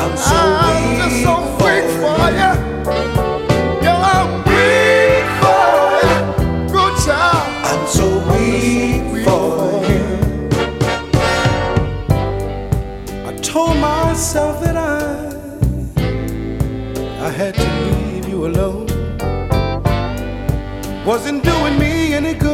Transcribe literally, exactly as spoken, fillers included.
I'm so I'm weak just so for weak for you. you. Yo, I'm weak for you. Good child. I'm so weak for you. I told myself that I I had to leave you alone. Wasn't doing me any good.